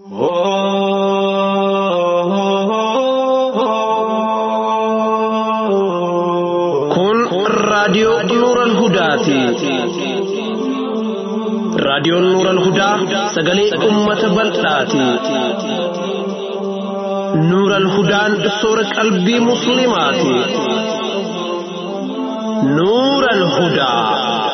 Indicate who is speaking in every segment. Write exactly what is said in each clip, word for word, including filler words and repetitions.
Speaker 1: Kun raadiyoo Nuural Hudaati. Raadiyoon Nuural Hudaa sagalee uummata bal'aati. Nuural Hudaan soora qalbii musliimaati. Nuural Hudaa.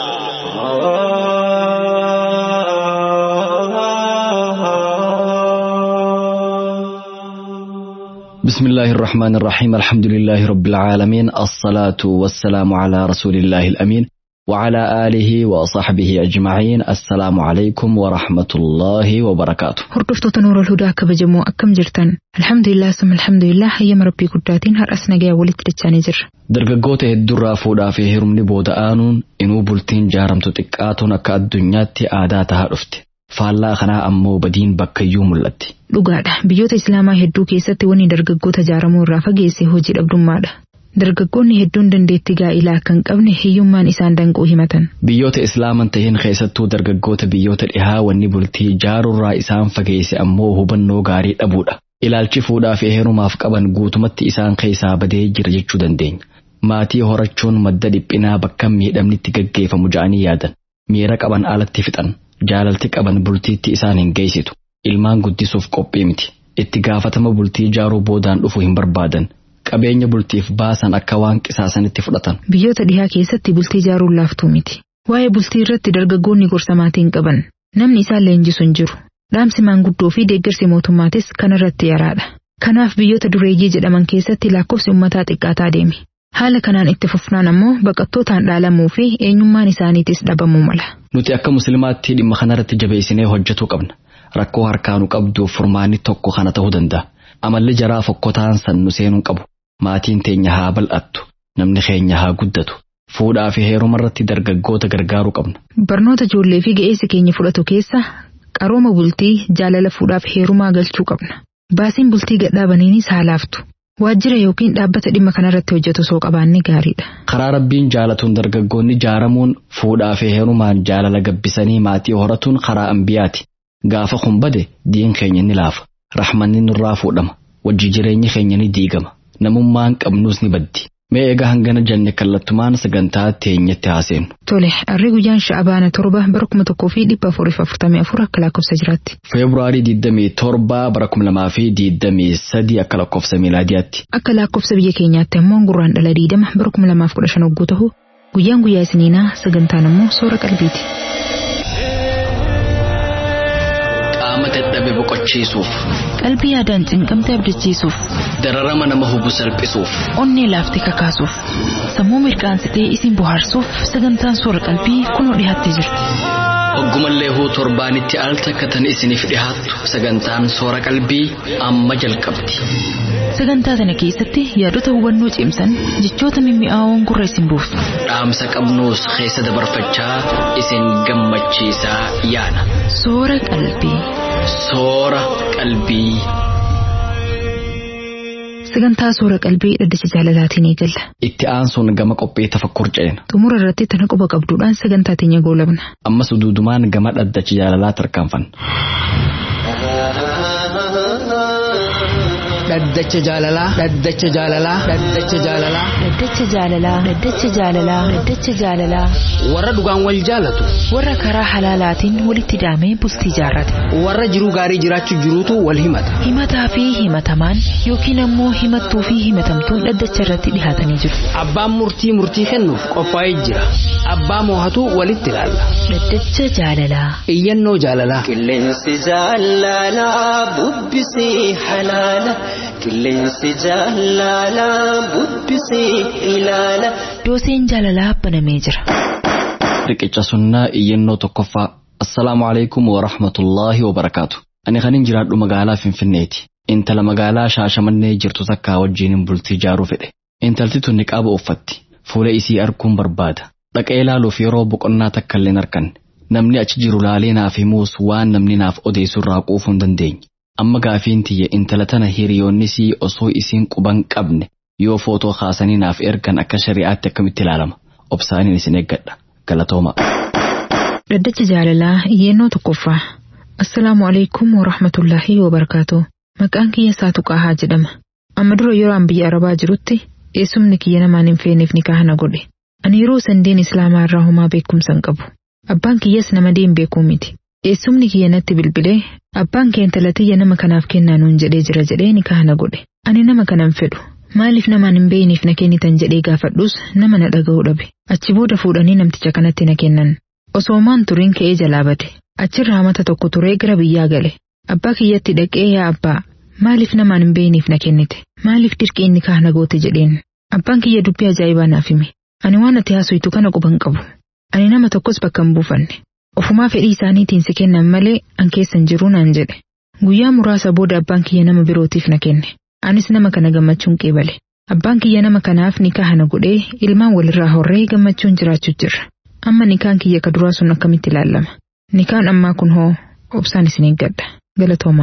Speaker 2: بسم الله الرحمن الرحيم الحمد لله رب العالمين الصلاة والسلام على رسول الله الأمين وعلى آله وصحبه أجمعين السلام عليكم ورحمة الله وبركاته.
Speaker 3: هردفتو تنور الهدى كبجمو أكم جرتان الحمد لله سم الحمد لله هيا مربي كداتين هر أسنا جا ولد رجاني جر
Speaker 2: درجوته الدرة فودا في هرمني بود آنون إنو بلتين جارم تتكاتون أكا الدنيا آداتها رفت فالله خنا أمو بدين بكيو ملتي
Speaker 3: dhugaadha biyyoota islaamaa hedduu keessatti wanni dargaggoota jaaramuu irraa fageesse hojii dhabdummaadha. Dargaggoonni hedduun dandeettii gaa'ilaa kan qabne hiyyummaan isaan danquu himatan.
Speaker 2: Biyyoota islaaman ta'een keessattuu dargaggoota biyyoota dhihaa wanni bultii jaarurraa isaan fageesse ammoo hubannoo gaarii dhabuudha. Ilaalchi fuudhaa fi heerumaaf qaban guutumatti isaan keessaa badee jira jechuu dandeenya. Maatii horachuun madda dhiphinaa bakka miidhamnitti gaggeeffamu ja'anii yaadan. Miira qaban alatti fixan. Jaalalti qaban bultiitti isaan hin geessitu. Ilmaan guddisuuf qophii miti. Itti gaafatama bultii jaaruu boodaan dhufu hin barbaadan. Qabeenya bultiif baasan akka waan qisaasanitti fudhatan.
Speaker 3: Biyyoota dhihaa keessatti bultii jaaruun laaftuu miti. Waa'ee bultii irratti dargaggoonni gorsa maatiin qaban. Namni isaan leenjisu hin jiru. Dhaamsi maanguddoo fi deeggarsi mootummaatis kanarratti yaraadha. Kanaaf biyyoota dureeyyii jedhaman keessatti lakkoofsi uummataa xiqqaataa deeme. Haala kanaan itti fufnaan ammoo baqattootaan dhaalamuu fi eenyummaan isaaniitis dhabamuu mala.
Speaker 2: Nuti akka musliimaatti dhimma kanarratti jabeessinee hojjetuu qabna. Rakkoo harkaanu qabduuf furmaanni tokko kana ta'uu danda'a. Amalli jaraa fokkotaan san nu seenuu qabu. Maatiin teenya haa bal'attu. Namni keenya haa guddatu. Fuudhaa fi heeruma irratti dargaggoota gargaaruu qabna.
Speaker 3: Barnoota ijoollee fi ga'eessi keenya fudhatu keessa qarooma bultii jaalala fuudhaa fi heerumaa galchuu qabna. Baasiin bultii gadhaabaniinis haa laaftu. Waajjira yookiin dhaabbata dhimma kanarratti hojjetu soo qabaanni gaariidha.
Speaker 2: Karaa rabbiin jaalatuun dargaggoonni jaaramuun fuudhaa fi heerumaan jaalala gabbisanii maatii horatuun karaa ambiyaati. Gaafa kun bade diin keenya ni laafa. Rahmanni nurraa fuudhama. Wajji jireenyi keenya ni diigama. Namummaan qabnuus ni baddi. Mee egaa hangana janne kallattumaan sagantaa teenyatti haaseenu.
Speaker 3: Tole, arri guyyaan sha'abaana torba bara kuma tokkoo fi dhibba afurii fi afurtamii afur akka lakkoofsa jiraatti.
Speaker 2: Feebruaarii digdamii torba bara kuma lamaa fi digdamii sadii akka lakkoofsa miilaadiyaatti.
Speaker 3: Akka lakkoofsa biyya keenyaatti ammoo gurraan dhala diidama bara kuma lamaaf kudha shan hogguu ta'u guyyaan guyyaa isiniinaa sagantaan ammoo soora qalbiiti.
Speaker 2: Dadhabe boqochiisuuf
Speaker 3: qalbii yaadaan cinqamtee abdachiisuuf
Speaker 2: dararama nama hubu salphisuuf
Speaker 3: onnee laaftee kakaasuuf sammuu mirqaansitee isin bohaarsuuf sagantaan soora qalbii kunoo dhiyaattee jirti.
Speaker 2: Oggumallee huu torbaanitti al takkatan isiniif dhihaattu sagantaan soora qalbii amma jalqabdi.
Speaker 3: Sagantaa kana keessatti yaadota hubannoo cimsan jechoota mimmi'aawoon gurra isin buusu.
Speaker 2: Dhaamsa qabnuus keessa dabarfachaa isin gammachiisaa yaana.
Speaker 3: Soora qalbii.
Speaker 2: Soora qalbii.
Speaker 3: Sagantaa soora qalbii dhaddacha jaalalaatiin eegalla.
Speaker 2: Itti aansuun gama qophii tafakkur ceena.
Speaker 3: Xumura irratti tana quba qabduudhaan sagantaa teenya goolabna.
Speaker 2: Ammas uduudumaan gama dhaddacha jaalalaa tarkaanfanna.
Speaker 4: Dhaddacha jaalalaa. Dhaddacha jaalalaa. Dhaddacha jaalalaa.
Speaker 3: Dhaddacha jaalalaa. Dhaddacha jaalalaa. Dhaddacha jaalalaa.
Speaker 4: Warra dhugaan wal jaalatu.
Speaker 3: Warra karaa halaalaatiin walitti daamee bultii jaarrate.
Speaker 4: Warra jiruu gaarii jiraachuu jiruutu wal himata.
Speaker 3: Himataa fi himatamaan yookiin ammoo himattuu fi himatamtuun dhaddacha irratti dhihaatanii jiru.
Speaker 4: Abbaan murtii murtii kennuuf qophaa'ee jira. Abbaa moohatu walitti ilaalla.
Speaker 3: Dhaddacha jaalalaa.
Speaker 4: Iyyannoo jaalalaa.
Speaker 5: Qilleensi jaalalaa bubbisii halaala. Qilleensi jaalalaa bubbisii ilaala.
Speaker 3: Dooseen jaalalaa banamee jira.
Speaker 2: Riqicha sunnaa iyyannoo tokkoffaa. Assalaamu alaikum wa rahmatullaahi wa barakaatu. Ani kanin jiraadhu magaalaa Finfinneeti. Intala magaalaa Shaashamannee jirtu takka wajjin bultii jaaruu fedhe. Intalti tun niqaaba uffatti. Fuula isii arguun barbaada. Dhaqee ilaaluuf yeroo boqonnaa takka illee arganne. Namni achi jiru laalee naaf himuus waan namni naaf odeessu irraa quufuu hin dandeenye. Amma gaafiin tiyya intala tana hiriyoonnisii osoo isiin quban qabne yoo footoo kaasanii naaf ergan akka shari'aatti akkamitti ilaalama. Obsaaniin isin eeggadha. Galatooma.
Speaker 3: Dhaddacha jaalalaa iyyannoo tokkoffaa. Assalaamu alaykum wa rahmatullahi wa barakaatuh. Maqaan kiyya Saatu Qaahaa jedhama. Amma dura yeroo an biyya Arabaa jirutti eessumni kiyya namaan hin feeneef nikaah na godhe. Ani yeroo sandeen Islaamaa irraa homaa beekumsa hin qabu. Abbaan kiyyas nama deen beekuu miti. Eessumni kiyya natti bilbilee abbaan kee intala tiyya nama kanaaf kennaa nuun jedhee jira jedhee nikaah na godhe. Ani nama kanan fedhu. Maaliif namaan hin beeyniif na kennitan jedhee gaafadhus nama na dhaga'uu dhabe. Achi booda fuudhanii namticha kanatti na kennan. Osoo maan turiin ka'ee jalaa bade. Achirraa mata tokko turee gara biyyaa gale. Abbaa kiyyatti dhaqee yaa abbaa maaliif namaan hin beeyniif na kennite? Maaliif dirqii nikaah na goote jedheen? Abbaan kiyya dubbii ajaa'ibaa naaf hime. Ani waan ati haasoftu kana quban qabu. Ani nama tokkos bakka hin buufanne. Ofumaa fedhii isaaniitiin si kennan malee an keessan jiruu naan jedhe. Guyyaa muraasa booda abbaan kiyya nama birootiif na kenne. Anis nama kana gammachuun qeebale. Abbaan kiyya nama kanaaf nikaah na godhee ilmaan walirraa horree gammachuun jiraachuu jirra. Amma nikaan kiyya ka duraa sun akkamitti ilaalama? Nikaan ammaa kun hoo obsaan isin eeggadha. Galatooma.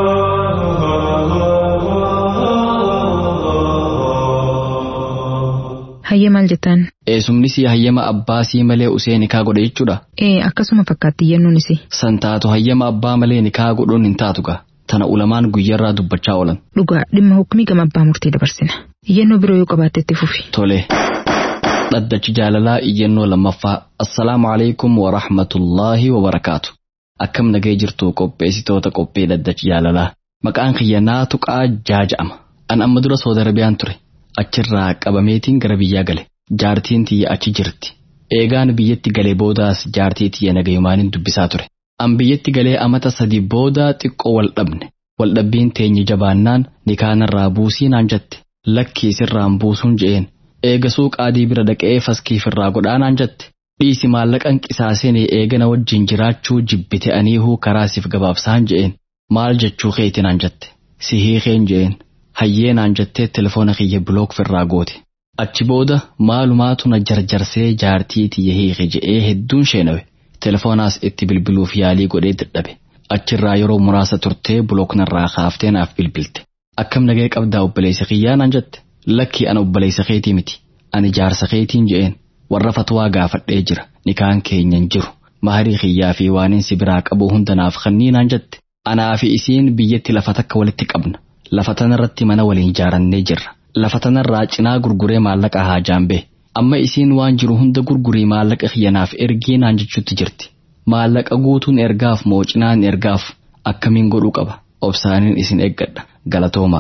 Speaker 3: Hayyee maal jettaan?
Speaker 2: Eessumni si hayyama abbaa sii malee usee nikaa godhe jechuudha?
Speaker 3: Ee akkasuma fakkaatti yennuun isi.
Speaker 2: San taatu hayyama abbaa malee nikaa godhuun hin taatu gaa. Tana ulamaan guyyarraa dubbachaa oolan.
Speaker 3: Dhugaa dhimma hukumii gama abbaa murtii dabarsina. Iyyannoo biroo yoo qabaatte itti fufi.
Speaker 2: Tole. Dhaddachi jaalalaa iyyannoo lammaffaa. Assalaamu alaykum wa rahmatullaahi wa barakaatu. Akkam nagee jirtu qopheessitoota qophee dhaddachi jaalalaa. Maqaan kiyya Naatu Qaa jaaja'ama. An amma dura Saudi Arabiyaan ture. Achirraa qabameetiin gara biyyaa gale. Jaartiin tiyya achi jirti. Eegaan biyyatti galee boodaas jaartii tiyya nagayumaanin dubbisaa ture. An biyyatti galee amata sadii booda xiqqoo wal dhabne. Wal dhabbiin teenye jabaannaan nikaanarraa buusii naan jette. Lakkii sirraan buusuun je'een. Eega suuqaadii bira dhaqee faskiifirraa godhaa naan jette. Dhiisi maallaqan qisaaseenii eegana wajjin jiraachuu jibbite aniihuu karaasiif gabaabsaan je'een. Maal jechuu keeti naan jette. Si hiikeen je'een. Hayyee naan jettee telefoona kiyya bilook firraa goote. Achi booda maalumaatu na jarjarsee jaartii tiyya hiike je'ee hedduun sheenawe. Telefoonaas itti bilbiluuf yaalii godhee dadhabe. Achirraa yeroo muraasa turtee bilooknarraa kaaftee naaf bilbilte. Akkam nagee qabdaa obboleessa kiyyaa naan jette. Lakki ana obboleessa keetii miti. Ani jaarsa keetiin je'een. Warra fatwaa gaafadhee jira. Nikaan keenyan jiru. Maharii kiyyaa fi waanin si biraa qabu hunda naaf kannii naan jette. Anaa fi isiin biyyatti lafa takka walitti qabna. Lafa tanarratti mana waliin ijaarannee jirra. Lafa tanarraa cinaa gurguree maallaqa haa jaambee. Amma isiin waan jiru hunda gurgurii maallaqa kiyyanaaf ergii naan jechuutti jirti. Maallaqa guutuun ergaaf moo cinaan ergaaf akkamiin godhuu qaba? Obsaaniin isin eeggadha. Galatooma.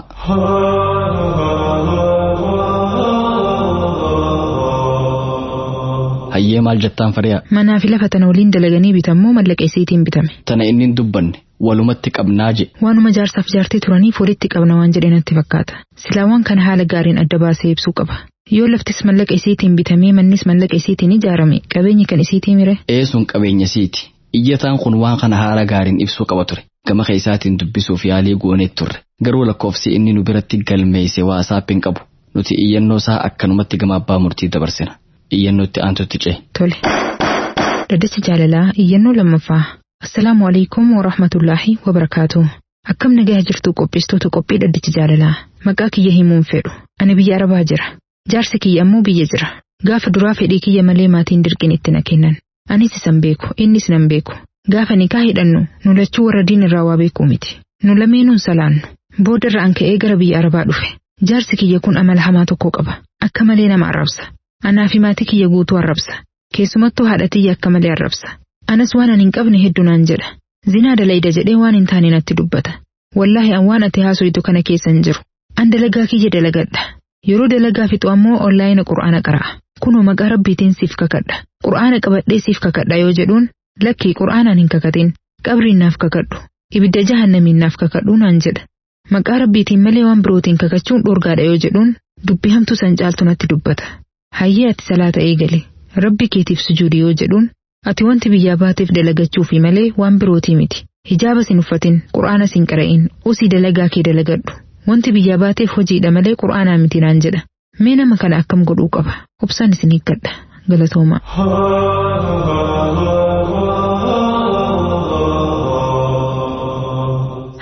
Speaker 2: Hayyee maal jettaan fariyaa?
Speaker 3: Manaa fi lafa tana waliin dalaganii bitammoo mallaqa isiitiin bitame.
Speaker 2: Tana inni hin dubbanne. Walumatti qabnaa je.
Speaker 3: Waanuma jaarsaaf jaartii turaniif walitti qabna waan jedhe natti fakkaata. Silaawwan kana haala gaariin adda baasee ibsuu qaba. Yoo laftis mallaqa isiitiin bitamee mannis mallaqa isiitiin ijaarame qabeenyi kan isiitii mire.
Speaker 2: Eesun qabeenya isiiti. Iyyataan kun waan kana haala gaariin ibsuu qaba ture. Gama keessaatiin dubbisuuf yaalii goonee turre. Garuu lakkoofsi inni nu biratti galmeesse waasaap hin qabu. Nuti iyyannoo isaa akkanumatti gama abbaa murtii dabarsina. Iyyannootti aantutti ce'e.
Speaker 3: Tole. Dhaddacha jaalalaa iyyannoo lammaffaa. Assalaamu alaykum wa rahmatullaahi wa barakaatuh. Akkam nagaa jirtu qopheessitoota qophii dhaddacha jaalalaa. Maqaa kiyya himuun fedhu. Ani biyya Arabaa jira. Jaarsi kiyya ammoo biyya jira. Gaafa duraa fedhii kiyya malee maatiin dirqin itti na kennan. Anis isan beeku, innis nan beeku. Gaafa nikaa hidhannu nu lachuu warra diin irraa waa beekuu miti. Nu lameenuun salaannu. Boodarra an ka'ee gara biyya Arabaa dhufe. Jaarsi kiyya kun amala hamaa tokko qaba. Akka malee nama arrabsa. Anaa fi maatii kiyya guutuu arrabsa. Keessumattuu haadha tiyya akka malee arrabsa. Anas waan ani hin qabne hedduu naan jedha. Zinaa dalayda jedhee waan hin taane natti dubbata. Wallaahi an waan ati haasoytu kana keessa hin jiru. An dalagaa kiyya dalagadha. Yeroo dalagaa fixu ammoo onlaayina qura'aana qara'a. Kunoo maqaa rabbiitiin siif kakadha. Qura'aana qabadhee siif kakadha yoo jedhuun lakkii qura'aanaan hin kakatin. Qabriin naaf kakadhu. Ibidda jahannamiin naaf kakadhu naan jedha. Maqaa rabbiitiin malee waan birootiin kakachuun dhorgaadha yoo jedhuun dubbii hamtuu san caaltu natti dubbata. Hayyee ati salaata eegale. Rabbi keetiif sujuudi yoo jedhuun ati wanti biyyaa baateef dalagachuufi malee waan birootii miti. Hijaaba sin uffatin, qura'aana sin qara'in, usii dalagaa kee dalagadhu. Wanti biyyaa baateef hojiidha malee qura'aanaa miti naan jedha. Mee nama kana akkam godhuu qaba? Obsaan isin hiikkadha. Galatooma.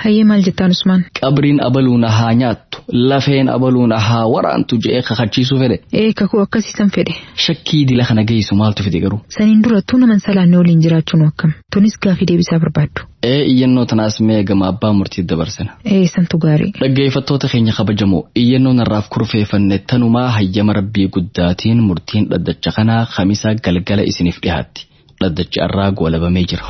Speaker 3: hayyee maal jettaan Usmaan?
Speaker 2: Qabriin abaluun haa nyaattu lafeen abaluun haa waraantu je'ee kakachiisuu fedhe.
Speaker 3: Ee kakuu akkasiisan fedhe.
Speaker 2: Shakkii dila kana geessu maaltu fide garuu?
Speaker 3: Saniin durattuu naman salaanne waliin jiraachuun akkam? Tunis gaafii deebisaa barbaaddu.
Speaker 2: Ee iyyannoo tanaas mee gama abbaa murtii dabarsina.
Speaker 3: Ee santu gaarii.
Speaker 2: Dhaggeeffattoota keenya kabajamoo iyyannoo narraaf kurfeeffanne tanumaa hayyama rabbii guddaatiin murtiin dhaddacha kanaa Khamiisa galgala isiniif dhiyaatti. Dhaddachi irraa goolabamee jira.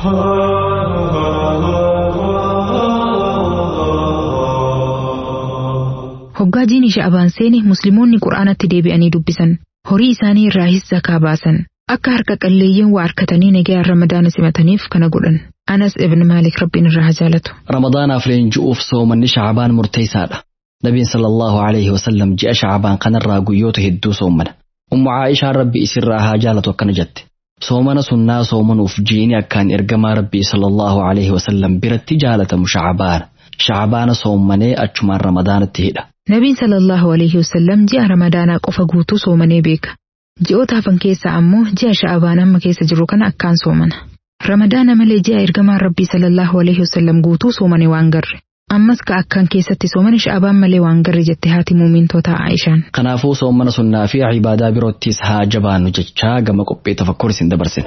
Speaker 3: Hoggaa jiini sha'abaan seeni musliimoonni quraanatti deebi'anii dubbisan horii isaanii irraa zakaa baasan akka harka qalleeyyiin waa harkatanii nagaa ramadaana simataniif kana godhan. Anas ibn Malik rabbiin irraa jaalatu.
Speaker 2: Ramadaanaaf leenji'uuf soomanni sha'abaan murteessaadha. Nabiin sallallahu alayhi wa sallam ji'a sha'abaan kanarraa guyyoota hedduu soomana. Ummu Aishaa rabbi isirraa haa jaalatu akkana jette. Soomana sunnaa soomanuuf jiini akkaan ergamaa rabbii sallallahu alayhi wa sallam biratti jaalatamu sha'abaana. Sha'abaana soomanee achumaan ramadaanatti hidha.
Speaker 3: Nabiin sallallahu alayhi wa sallam ji'a ramadaanaa qofa guutuu soomanee beeka. Ji'oota hafan keessaa ammoo ji'a sha'abaan amma keessa jiru kana akkaan soomana. Ramadaana malee ji'a ergamaan rabbii sallallahu alayhi wa sallam guutuu soomane waan garre. Ammas ka akkaan keessatti soomane sha'abaan malee waan garre jette haati muumintoota Aishaan.
Speaker 2: Kanaafuu soomana sunnaa fi ibaadaa biroottis haa jabaannu jechaa gama qophii tafakkur isin dabarsin.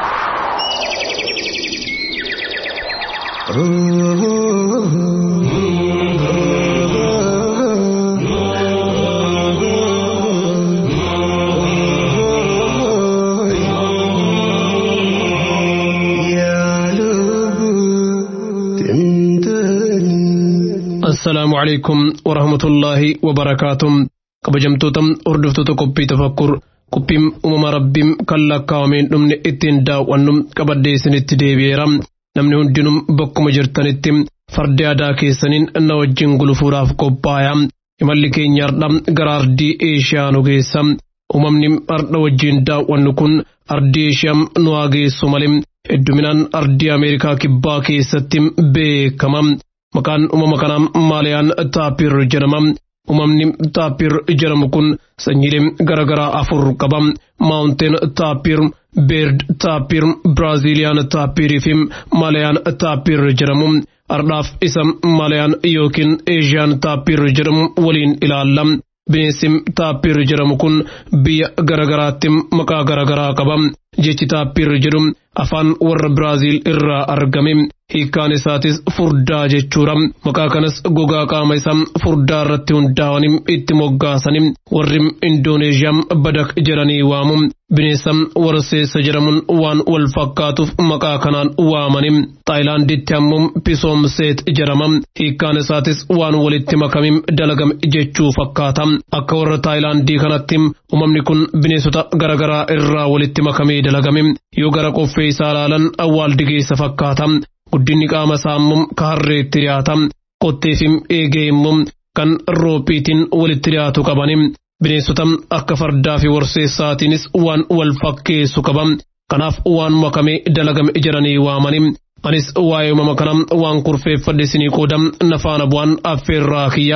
Speaker 6: السلام عليكم ورحمة الله وبركاته قبجمتوتم أردفتو قبي تفكر قبيم أمم ربيم كلا كامين نمن اتين داو ونم قبدي سنت ديبيرام نمن هندنم بكم جرتنتم فرد ادا كيسنين نوجين غلفوراف قبايام يمالكي نياردم غرار دي ايشانو گيسام أممنم أرد وجين داو ونكون أرديشام نواغي سوماليم ادومنان أردي أمريكا كبا كيستم بيكمام Maqaan uumama kanaa Maaliyaan Taapir jedhama. Uumamni Taapir jedhamu kun sanyiilee garaagaraa afur qaba. Mountain Taapir, Bird Taapir, Brazilian Taapir fi Maaliyaan Taapir jedhamu. Ardhaaf isa Maaliyaan yookiin Asian Taapir jedhamu waliin ilaalla. Bineensi Taapir jedhamu kun biyya garaagaraatti maqaa garaagaraa qaba. Jechi Taapir jedhu afaan warra Biraazil irraa argame. Hiikkaan isaatis furdaa jechuudha. Maqaa kanas gogaa qaama isaa furdaa irratti hundaa'anii itti moggaasanii warri Indooneeziyaan badak jedhanii waamu. Bineensa warseessa jedhamuun waan wal fakkaatuuf maqaa kanaan waamanii. Taayilaanditti ammoo pisoomseet jedhama. Hiikkaan isaatis waan walitti makamee dalagame jechuu fakkaata. Akka warra Taayilaandii kanatti uumamni kun bineensota garaagaraa irraa walitti makamee dalagame. Yoo gara qoffee isaa ilaalan awwaaldigeessa fakkaata. Guddinni qaama isaa immoo ka harreetti dhiyaata. Qottee fi eegee immoo kan roophiitiin walitti dhiyaatu qabani. Bineensota akka fardaa fi warseessaatiinis waan wal fakkeessu qaba. Kanaaf waan makamee dalagame jedhanii waamani. Anis waa'ee uumama kana waan kurfeeffadhe isinii qooda na faana bu'aan affeerraa kiyya.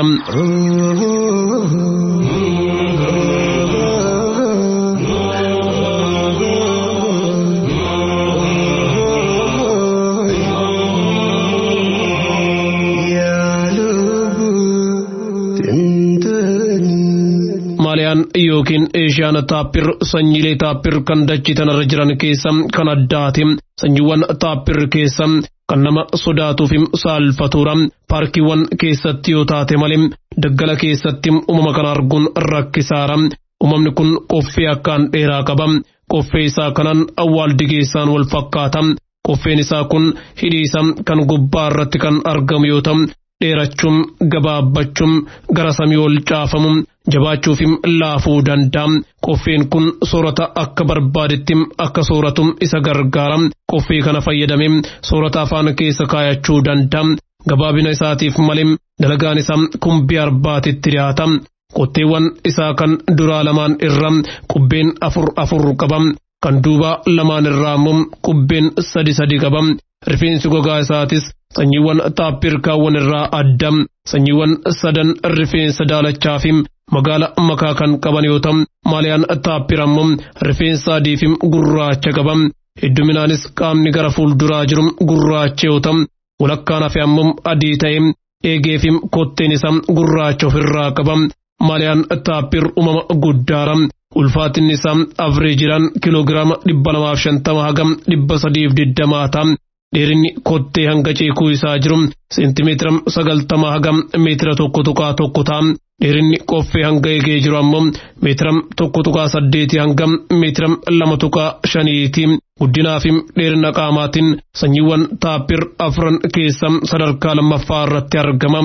Speaker 6: Maaliyaan yookiin Eeshiyaan Taapir sanyiilee Taapir kan dachii tanarra jiran keessa kan addaati. Sanyiiwwan Taapir keessa kan nama sodaatuu fi saalfatuudha. Paarkiiwwan keessatti yoo taate malee daggala keessatti uumama kana arguun rakkisaadha. Uumamni kun qoffee akkaan dheeraa qaba. Qoffee isaa kanaan awwaaldigeessaan wal fakkaata. Qoffeen isaa kun hidhii isaa kan gubbaa irratti kan argamu yoo ta'u dheerachuun gabaabbachuun gara samii ol caafamu jabaachuu fi laafuu danda'a. Qoffeen kun soorata akka barbaadetti akka sooratu isa gargaara. Qoffee kana fayyadamee soorata afaan keessa kaayachuu danda'a. Gabaabina isaatiif malee dalagaan isaa kumbii arbaatitti dhiyaata. Qotteewwan isaa kan duraa lamaan irra qubbeen afur afur qaba. Kan duuba lamaan irraa immoo qubbeen sadi sadi qaba. Rifeensi gogaa isaatis sanyiiwwan Taapir kaawwan irraa adda. Sanyiiwwan sadan rifeensa daalachaa fi magaala makaa kan qaban yoo ta'u Maaliyaan Taapir ammoo rifeensa adii fi gurraacha qaba. Hedduminaanis qaamni gara fuulduraa jiru gurraacha yoo ta'u walakkaan hafe ammoo adii ta'e eegeefim kotteen isaa gurraacha ofirraa qaba. Maaliyaan taappir uumama guddaara. Ulfaatinni isaa avreejiraan kiloogiraama dhibba lamaaf shantama hagam dhibba sadiif digdamaa ta'a. Dheerinni kottee hanga ceekuu isaa jiru seentimeetira sagaltama hagam meetira tokko tuqaa tokko ta'a. Dheerinni qoffee hanga eegee jiru ammoo meetira tokko tuqaa saddeetii hanga meetira lama tuqaa shaniiti. Guddinaa fi dheerina qaamaatiin sanyiiwwan taappir afran keessa sadarkaa lammaffaa irratti argama.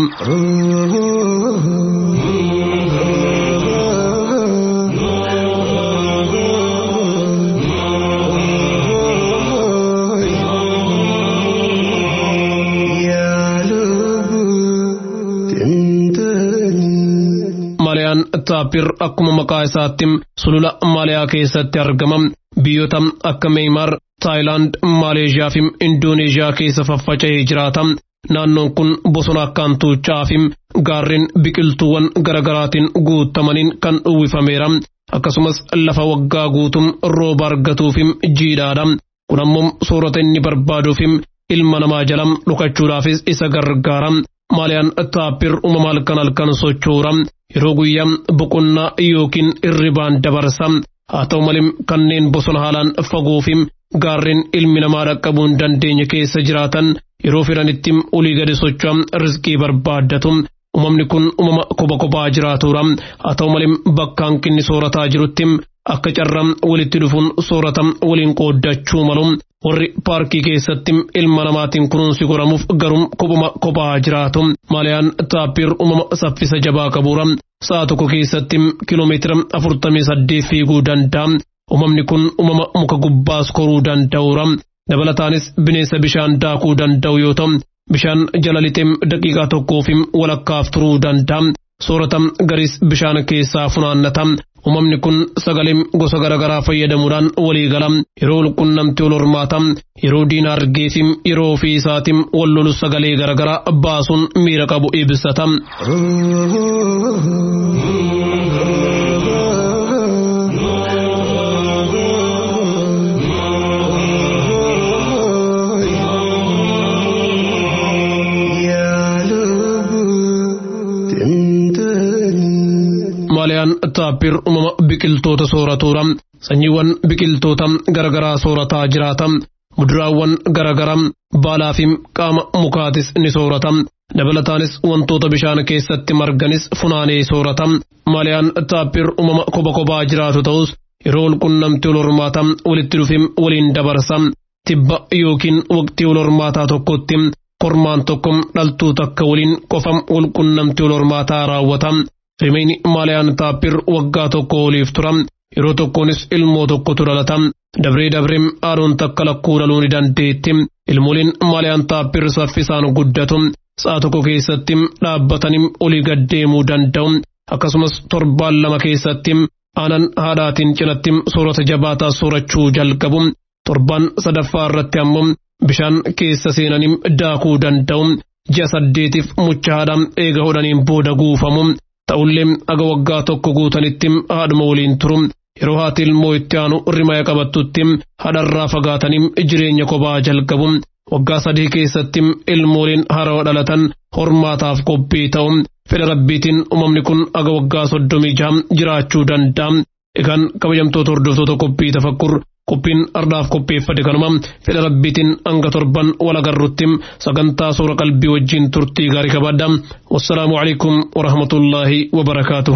Speaker 6: Maaliyaan taappir akkuma maqaa isaatti sulula Maaliyaa keessatti argama. Biyyoota akka Meeymaar, Taayilaand, Maaleeshiyaa fi Indooneeshiyaa keessa faffaca'ee jiraata. Naannoon kun bosona akkaan tuuchaa fi gaarreen biqiltuuwwan garaagaraatiin guutamaniin kan uwwifameera. Akkasumas lafa waggaa guutum rooba argatuu fi jiidhaadha. Kun ammoo soorata inni barbaaduu fi ilma namaa jala dhokachuudhaafis isa gargaara. Maaliyaan taappir uumama halkan halkan sochoora. Yeroo guyyaa boqonnaa yookiin irribaan dabarsa. Haa ta'u malee kanneen bosona haalaan fagoo fi gaarreen ilmi namaa dhaqqabuu hin dandeenye keessa jiraatan yeroo fedhanitti olii gadi socho'an rizqii barbaaddatu. Uumamni kun uumama kopha kophaa jiraatudha. Haa ta'u malee bakka hanqinni soorataa jirutti akka carraa walitti dhufuun soorata waliin qooddachuu malu. Warri paarkii keessatti ilma namaatiin kunuunsi godhamuuf garuu kophuma kophaa jiraatu. Maaliyaan taappir uumama saffisa jabaa qabuura. Sa'a tokko keessatti kiloomeetira afurtamii saddeet fiiguu danda'a. Uumamni kun uumama muka gubbaas koruu danda'uura. Dabalataanis bineensa bishaan daakuu danda'u yoo ta'u, bishaan jala lixee daqiiqaa tokkoof walakkaaf turuu danda'a. Soorata garis bishaan keessaa funaannata. Uumamni kun sagalee gosa garaagaraa fayyadamuudhaan walii gala. Yeroo walqunnamtii wal hormaata. Yeroo diina argee fi yeroo ofii isaatiin wal lolu sagalee garaagaraa baasuun miira qabu ibsata. Maaliyaan taappir uumama biqiltoota sooratuudha. Sanyiiwwan biqiltoota garagaraa soorataa jiraata. Muduraawwan garagaraa baalaa fi qaama mukaatis ni soorata. Dabalataanis wantoota bishaan keessatti marganis funaanee soorata. Maaliyaan taappir uumama kopha kophaa jiraatu ta'us yeroo walqunnamtii wal hormaata walitti dhufee waliin dabarsa. Tibba yookiin waqtii wal hormaataa tokkotti kormaan tokko dhaltuu takka waliin qofa walqunnamtii wal hormaataa raawwata. Rimeen maaliyaan taappir waggaa tokko oliif tura. Yeroo tokkonis ilmoo tokkotu dhalata. Dabree dabree haadhoon takka lakkuu dhaluu ni dandeetti. Ilmooliin maaliyaan taappir saffisaan guddatu. Sa'a tokko keessatti dhaabbatanii olii gad deemuu danda'u. Akkasumas torbaan lama keessatti aanan haadhaatiin cinatti soorata jabaataa soorachuu jalqabu. Torbaan sadaffaa irratti ammoo bishaan keessa seenanii daakuu danda'u. Ji'a saddeetiif mucha haadhaan eega hodhaniin booda guufamu. Ta'ullee aga waggaa tokko guutanitti haadhuma waliin turu. Yeroo haati ilmoo itti aanu rimaya qabattutti haadharraa fagaatanii jireenya kophaa jalqabu. Waggaa sadii keessatti ilmooliin haarawaa dhalatan hormaataaf qophii ta'u. Fedha rabbiitiin uumamni kun aga waggaa soddomii jaha jiraachuu danda'a. Egaan kabajamtoota hordoftoota qophii tafakkur qophiin ardaaf qopheeffate kanuma fedha rabbiitiin hanga torban wal agarrutti sagantaa suura qalbii wajjin turtii gaarii qabaadha. Wassalaamu alaikum wa rahmatullaahi wa barakaatuh.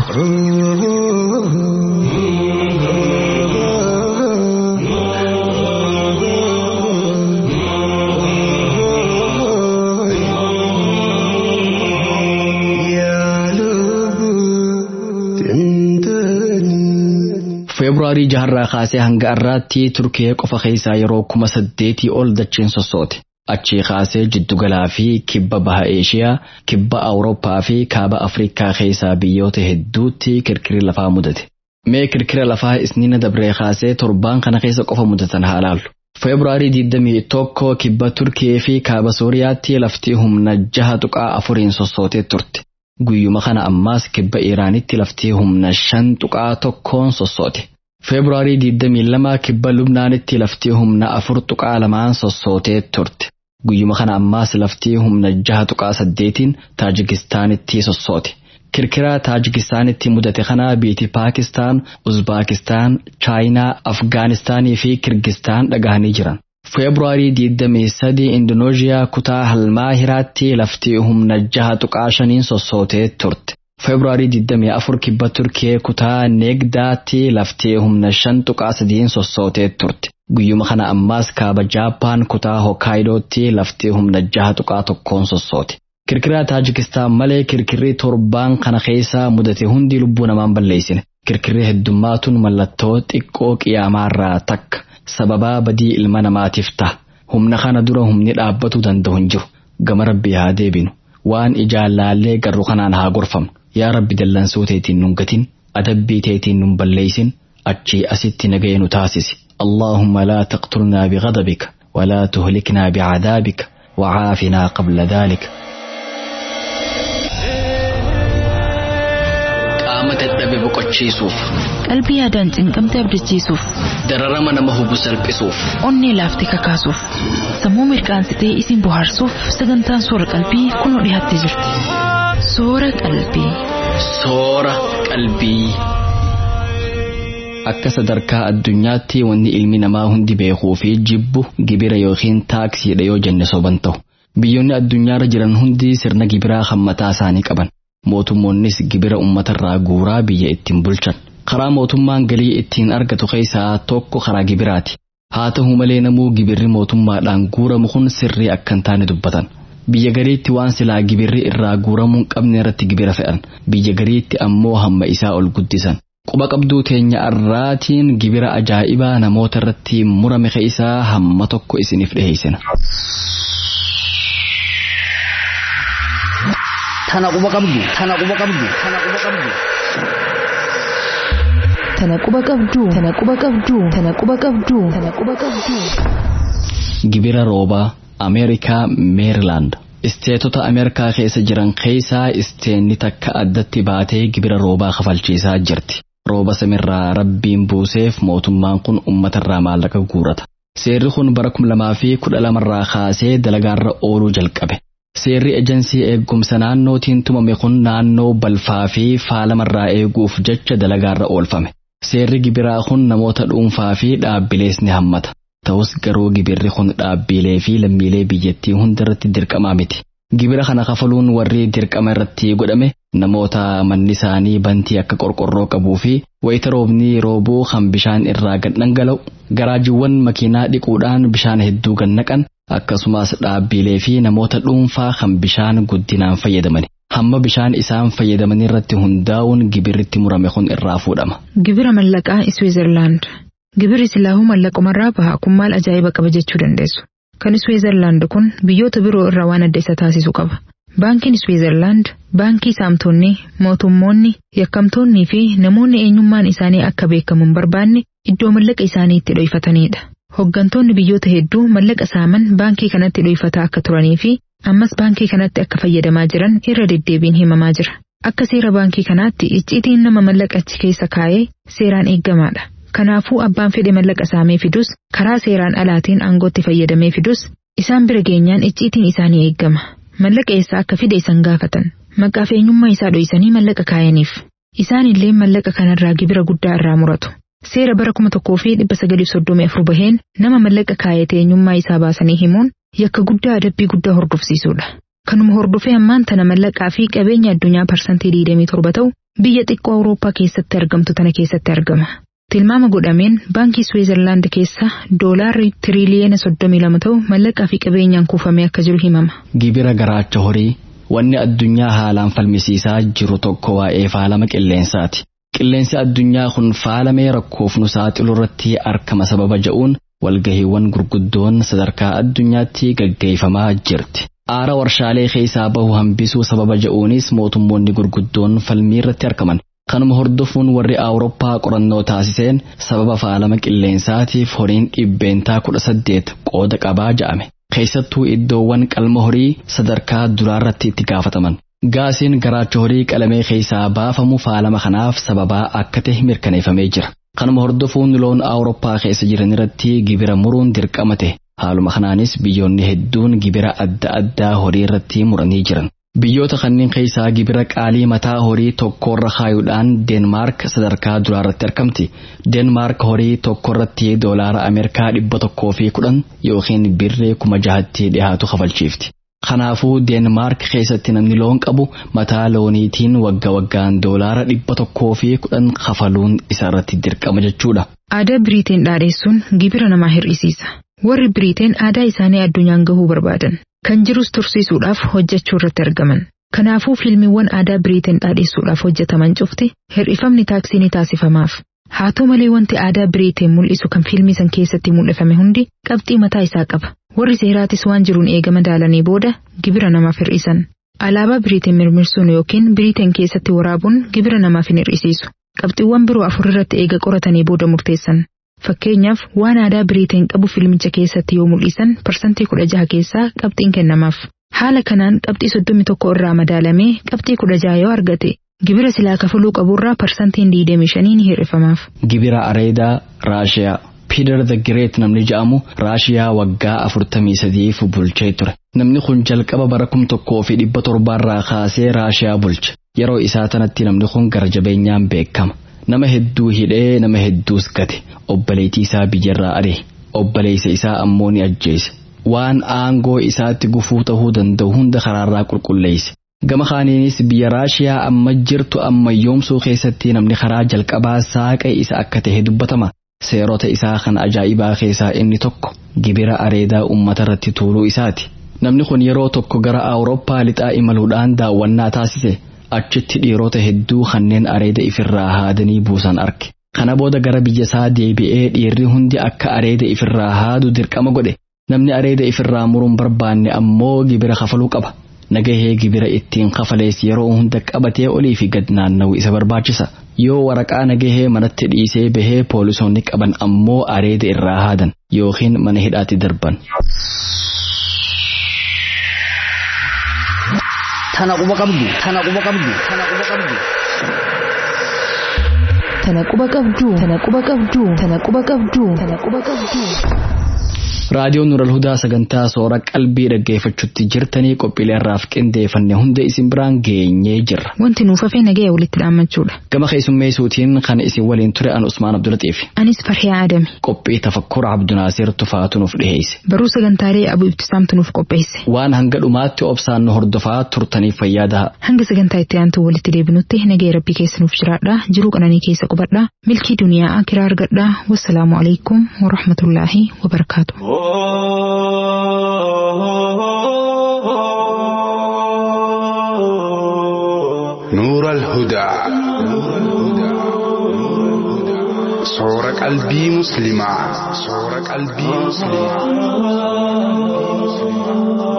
Speaker 2: Feebruaarii jaharraa kaasee hanga arraatti Turkiyee qofa keessaa yeroo kuma saddeetii ol dacheen sossoote. Achii kaasee jiddugalaa fi kibba baha Eeshiyaa, kibba Awurooppaa fi kaaba Afrikaa keessaa biyyoota hedduutti kirkirri lafaa mudate. Mee kirkira lafaa isniina dabree kaasee torbaan kana keessa qofa mudatan haa ilaallu. Feebruaarii digdamii tokko kibba Turkiyee fi kaaba Sooriyaatti lafti humna jaha tuqaa afuriin sossootee turte. Guyyuma kana ammaas kibba Iraanitti lafti humna shan tuqaa tokkoon sossoote. Feebruaarii digdamii lama kibba Lubnaanitti lafti humna afur tuqaa lamaan sossootee turte. Guyyuma kana ammaas laftii humna jaha tuqaa saddeetiin Taajikistaanitti sossoote. Kirkira Taajikistaanitti mudate kana biyyi Paakistaan, Uzbaakistaan, Chaayinaa, Afgaanistaanii fi Kirgistaan dhagahanii jiran. Feebruaarii digdamii sadii Indonooziyaa kutaa Halmaahiraatti laftii humna jaha tuqaa shaniin sossootee turte. Feebruaarii digdamii afur kibba Turkiyee kutaa Neegdaatti laftii humna shan tuqaa sadiin sossootee turte. Guyyuma kana ammaas kaaba Jaappaan kutaa Hokkaayidootti laftii humna jaha tuqaa tokkoon sossoote. Kirkira Taajikistaan malee kirkirri torbaan kana keessa mudate hundi lubbuu namaan balleessine. Kirkirri heddummaatuun mallattoo xiqqoo qiyaamaarraa takka sababaa badii ilma namaatiif ta'a. Humna kana dura humni dhaabbatu danda'u hin jiru. Gama Rabbii haa deebinu. Waan ijaan laallee garuu kanaan haa gorfamnu. Yaa Rabbi dallansuu teetiin nun gatin, adabbii teetiin nun balleessin, achii asitti nagaya nu taasisi. Allahumma laa taqtulnaa bighadabika walaa tuhliknaa bicadaabika wacaafinaa qabla dhaalika. Qaama dadhabe boqochiisuuf,
Speaker 3: qalbii yaadaan cinqamte abdachiisuuf,
Speaker 2: dararama nama hubu salphisuuf,
Speaker 3: onnee laaftee kakaasuuf, sammuu mirqaansitee isin bohaarsuuf sagantaan soora qalbii kunoo dhiyaattee jirti. Soora qalbii.
Speaker 2: Soora qalbii. Akka sadarkaa addunyaatti wanni ilmi namaa hundi beekuu fi jibbu gibira yookiin taaksiidha yoo jenne soban ta'u. Biyyoonni addunyaarra jiran hundi sirna gibiraa kan mataa isaanii qaban. Mootummoonnis gibira uummatarraa guuraa biyya ittiin bulchan. Karaa mootummaan galii ittiin argatu keessaa tokko karaa gibiraati. Haa ta'u malee namuu gibirri mootummaadhaan guuramu kun sirrii akka hin taane dubbatan. Biyya gariitti waan silaa gibirri irraa guuramuun qabne irratti gibira fe'an. Biyya gariitti ammoo hamma isaa ol guddisan. Quba qabduu teenya irraatiin gibira ajaa'ibaa namoota irratti murame keessaa hamma tokko isiniif dhiheessina.
Speaker 4: Tana quba qabdu, tana quba qabdu, tana quba qabdu.
Speaker 3: Tana quba qabdu, tana quba qabdu, tana quba qabdu, tana quba qabdu.
Speaker 2: Gibira roobaa Ameerikaa Meerilaand. Isteetota Ameerikaa keessa jiran keessaa isteenni takka addatti baatee gibira roobaa kafalchiisaa jirti. Rooba samirraa Rabbiin buuseef mootummaan kun uummatarraa maallaqa guurata. Seerri kun bara kuma lamaa fi kudha lamarraa kaasee dalagaarra ooluu jalqabe. Seerri ejensii eegumsa naannootiin tumame kun naannoo balfaa fi faalamarraa eeguuf jecha dalagaarra oolfame. Seerri gibiraa kun namoota dhuunfaa fi dhaabbilees ni hammata. Ta'us garuu gibirri kun dhaabbilee fi lammiilee biyyattii hundarratti dirqamaa miti. Gibira kana kafaluun warri dirqama irratti godhame namoota manni isaanii bantii akka qorqorroo qabuu fi wayita roobni roobuu kan bishaan irraa gad dhangala'u, garaajiiwwan makiinaa dhiquudhaan bishaan hedduu gad naqan, akkasumas dhaabbilee fi namoota dhuunfaa kan bishaan guddinaan fayyadaman. Hamma bishaan isaan fayyadaman irratti hundaa'uun gibirritti murame kun irraa fuudhama.
Speaker 3: Gibira mallaqaa Switzerland. Gibirri silaahuu mallaqumarraa baha kun maal ajaa'iba qaba jechuu dandeessu. Kan Switzerland kun biyyoota biroo irraa waan adda isa taasisu qaba. Baankiin Switzerland baankii saamtonni, mootummoonni, yakkamtoonnii fi namoonni eenyummaan isaanii akka beekamu hin barbaanne iddoo mallaqa isaanii itti dho'ifatanidha. Hoggantoonni biyyoota hedduu mallaqa saaman baankii kanatti dho'ifataa akka turanii fi ammas baankii kanatti akka fayyadamaa jiran irra deddeebiin himamaa jira. Akka seera baankii kanaatti icciitiin nama mallaqa achi keessa kaa'ee seeraan eeggamaadha. Kanaafuu abbaan fedhe mallaqa saamee fidus karaa seeraan alaatiin aangootti fayyadamee fidus isaan bira geenyaan icciitiin isaanii eeggama. Mallaqa eessaa akka fide isaan gaafatan. Maqaa fi eenyummaa isaa dho'isanii mallaqa kaayaniif. Isaan illee mallaqa kanarraa gibira guddaa irraa muratu. Seera bara kuma tokkoo fi dhibba sagalii soddomii afur baheen nama mallaqa kaayate eenyummaa isaa baasanii himuun yakka guddaa adabbii guddaa hordofsiisudha. Kanuma hordofee ammaan tana mallaqaa fi qabeenya addunyaa parsantii digdamii torba ta'u biyya xiqqoo Awurooppaa keessatti argamtu tana keessatti argama. Tilmaama godhameen baankii Switzerland keessa doolaarri tiriliyeena soddomii lama ta'u mallaqaa fi qabeenyaan kuufamee akka jiru himama.
Speaker 2: Gibira garaacha horii wanni addunyaa haalaan falmisiisaa jiru tokko waa'ee faalama qilleensaati. Qilleensi addunyaa kun faalamee rakkoof nu saaxilu irratti argama sababa jedhuun walgahiiwwan gurguddoon sadarkaa addunyaatti gaggeeffamaa jirti. Aara warshaalee keessaa bahu hambisuu sababa jedhuunis mootummoonni gurguddoon falmii irratti argaman. Kanuma hordofuun warri Awurooppaa qorannoo taasiseen sababa faalama qilleensaatiif horiin dhibbeentaa kudha saddeet qooda qabaa ja'ame. Keessattuu iddoowwan qalma horii sadarkaa duraarratti itti gaafataman. Gaasiin garaacha horii qalamee keessaa baafamu faalama kanaaf sababaa akka ta'e mirkaneeffamee jira. Kanuma hordofuun loon Awurooppaa keessa jiran irratti gibira muruun dirqama ta'e. Haaluma kanaanis biyyoonni hedduun gibira adda addaa horii irratti muranii jiran. Biyyoota kanneen keessaa gibira qaalii mataa horii tokkorra kaayuudhaan Deenmaark sadarkaa duraarratti argamti. Deenmaark horii tokkorratti doolaara Ameerikaa dhibba tokkoo fi kudhan yookiin birree kuma jahatti dhiyaatu kafalchiifti. Kanaafuu Deenmaark keessatti namni loon qabu mataa looniitiin wagga waggaan doolaara dhibba tokkoo fi kudhan kafaluun isarratti dirqama jechuudha.
Speaker 3: Aadaa Biriiteen dhaadheessuun gibira namaa hir'isiisa. Warri Biriiteen aadaa isaanii addunyaan gahuu barbaadan. Kan jirus tursiisuudhaaf hojjechuu irratti argaman. Kanaafuu fiilmiiwwan aadaa Biriiteen dhaadheessuudhaaf hojjetaman cufti hir'ifamni taaksii ni taasifamaaf. Haa ta'u malee wanti aadaa Biriiteen mul'isu kan fiilmii san keessatti mul'ifame hundi qabxii mataa isaa qaba. Warri seeraatis waan jiruun eegama daalanii booda gibira namaaf hir'isan. Alaabaa Biriiteen mirmirsuun yookiin Biriiteen keessatti waraabuun gibira namaaf hin hir'isiisu. Qabxiiwwan biroo afur irratti eega qoratanii booda murteessan. Fakkeenyaaf waan aadaa Biriiteen qabu fiilmicha keessatti yoo mul'isan parsantii kudha jaha keessaa qabxiin kennamaaf. Haala kanaan qabxii soddomii tokko irraa madaalamee qabxii kudha jaha yoo argate gibira silaa kafaluu qaburraa parsantiin digdamii shanii ni hir'ifamaaf.
Speaker 2: Gibira areedaa Raashiyaa. Peter the Great namni jedhamu Raashiyaa waggaa afurtamii sadiif bulchee ture. Namni kun jalqaba bara kum tokkoo fi dhibba torbaarraa kaasee Raashiyaa bulche. Yeroo isaa tanatti namni kun gara jabeenyaan beekama. Nama hedduu hidhee nama hedduus gate. Obboleettii isaa biyyarraa ari'e. Obboleessa isaa ammoo ni ajjeese. Waan aangoo isaatti gufuu ta'uu danda'u hunda karaarraa qulqulleesse. Gama kaaniinis biyya Raashiyaa amma jirtu ammayyoomsuu keessatti namni karaa jalqabaa saaqee isa akka ta'e dubbatama. Seerota isaa kan ajaa'ibaa keessaa inni tokko gibira areedaa uummata irratti tuuluu isaati. Namni kun yeroo tokko gara Awurooppaa lixaa imaluudhaan daawwannaa taasise. Achitti dhiirota hedduu kanneen areeda ifirraa haadanii buusan arge. Kana booda gara biyya isaa deebi'ee dhiirri hundi akka areeda ifirraa haadu dirqama godhe. Namni areeda ifirraa muruun barbaanne ammoo gibira kafaluu qaba. Nagahee gibira ittiin kafalees yeroo hunda qabatee olii fi gad naanna'u isa barbaachisa. Yoo waraqaa nagahee manatti dhiisee bahee poolisoonni qaban ammoo areeda irraa haadan yookiin mana hidhaatti darban.
Speaker 4: Tana quba qabdu, tana quba qabdu, tana quba qabdu.
Speaker 3: Tana quba qabdu, tana quba qabdu, tana quba qabdu, tana quba qabdu.
Speaker 2: Raadiyoon Nural Hudaa sagantaa soora qalbii dhaggeeffachuutti jirtanii qophiilee irraaf qindeeffanne hunda isin biraan geenyee jirra.
Speaker 3: Wanti nuuf hafee nagaya walitti dhaammachuudha.
Speaker 2: Gama keessummeessuutiin kan isin waliin ture an Usmaan Abdulatiif.
Speaker 3: Anis Farhiyaa Adami.
Speaker 2: Qophii tafakkura Abdunaasir Tufaatu nuuf dhiheesse.
Speaker 3: Baruu sagantaalee Abu Ibtisaamtu nuuf qopheesse.
Speaker 2: Waan hanga dhumaatti obsaan nu hordofaa turtaniif fayyadaa.
Speaker 3: Hanga sagantaa itti aantu walitti deebinutti nagaya Rabbii keessa nuuf jiraadhaa. Jiruu qananii keessa qubadhaa. Milkii duniyaa akiraa argadhaa. Wassalaamu alaikum wa rahmatullaahi wa barakaatuh.
Speaker 7: نور الهدى صور قلبي مسلمة صور قلبي مسلمة